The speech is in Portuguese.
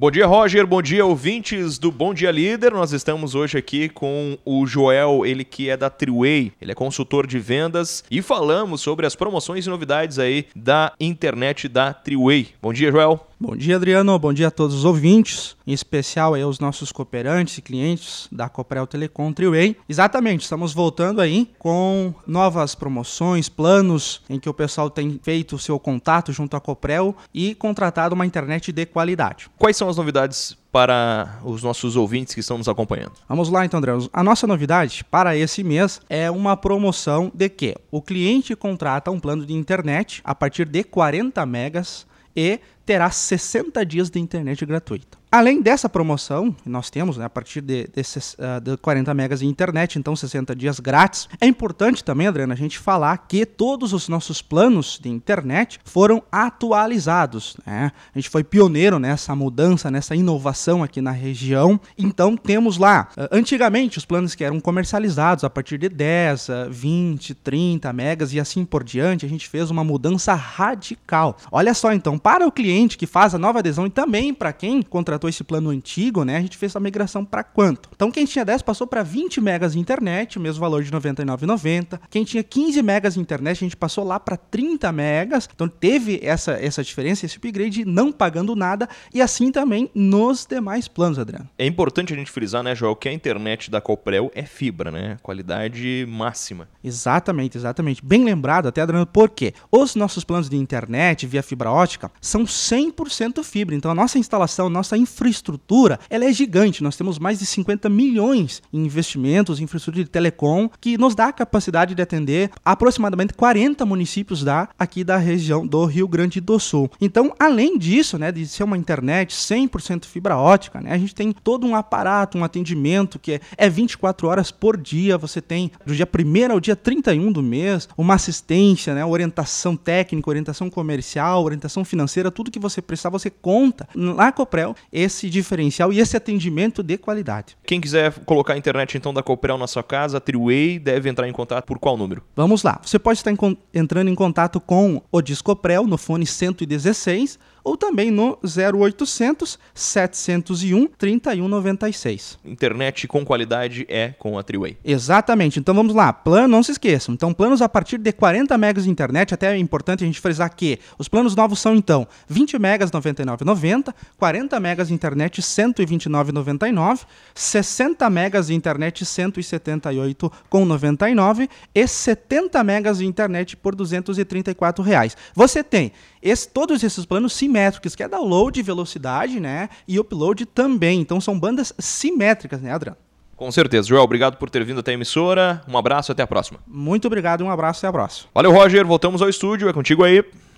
Bom dia, Roger. Bom dia, ouvintes do Bom Dia Líder. Nós estamos hoje aqui com o Joel, ele que é da Triway. Ele é consultor de vendas e falamos sobre as promoções e novidades aí da internet da Triway. Bom dia, Joel. Bom dia, Adriano. Bom dia a todos os ouvintes, em especial aí aos nossos cooperantes e clientes da Coprel Telecom Triway. Exatamente, estamos voltando aí com novas promoções, planos em que o pessoal tem feito o seu contato junto à Coprel e contratado uma internet de qualidade. Quais são as novidades para os nossos ouvintes que estão nos acompanhando? Vamos lá então, Adriano. A nossa novidade para esse mês é uma promoção de que o cliente contrata um plano de internet a partir de 40 megas e terá 60 dias de internet gratuita. Além dessa promoção que nós temos, né, a partir de 40 megas de internet, então 60 dias grátis, é importante também, Adriana, a gente falar que todos os nossos planos de internet foram atualizados, né? A gente foi pioneiro nessa mudança, nessa inovação aqui na região. Então temos lá, antigamente os planos que eram comercializados a partir de 10, 20, 30 megas e assim por diante, a gente fez uma mudança radical. Olha só então, para o cliente que faz a nova adesão e também para quem contratou esse plano antigo, né, a gente fez a migração para quanto? Então quem tinha 10 passou para 20 megas de internet, o mesmo valor de R$ 99,90. Quem tinha 15 megas de internet, a gente passou lá para 30 megas. Então teve essa diferença, esse upgrade não pagando nada, e assim também nos demais planos, Adriano. É importante a gente frisar, né, Joel, que a internet da Coprel é fibra, né? Qualidade máxima. Exatamente. Bem lembrado até, Adriano, porque os nossos planos de internet via fibra ótica são 100% fibra. Então a nossa instalação, nossa infraestrutura, ela é gigante. Nós temos mais de 50 milhões em investimentos em infraestrutura de telecom, que nos dá a capacidade de atender aproximadamente 40 municípios aqui da região do Rio Grande do Sul. Então, além disso, né, de ser uma internet 100% fibra ótica, né, a gente tem todo um aparato, um atendimento que é 24 horas por dia. Você tem do dia 1º ao dia 31 do mês, uma assistência, né, orientação técnica, orientação comercial, orientação financeira, tudo que você precisar, você conta na Coprel esse diferencial e esse atendimento de qualidade. Quem quiser colocar a internet então da Coprel na sua casa, a Triway, deve entrar em contato por qual número? Vamos lá, você pode estar entrando em contato com o Discoprel no fone 116 ou também no 0800 701 3196. Internet com qualidade é com a Triway. Exatamente. Então vamos lá. Plano, não se esqueçam. Então planos a partir de 40 megas de internet, até é importante a gente frisar que os planos novos são então 20 megas R$ 99,90, 40 megas de internet R$ 129,99, 60 megas de internet R$ 178,99 e 70 megas de internet por R$ 234. Você tem todos esses planos simétricos, que é download, velocidade, né, e upload também. Então são bandas simétricas, né, Adriano? Com certeza. Joel, obrigado por ter vindo até a emissora. Um abraço e até a próxima. Muito obrigado, um abraço e até a próxima. Valeu, Roger. Voltamos ao estúdio. É contigo aí.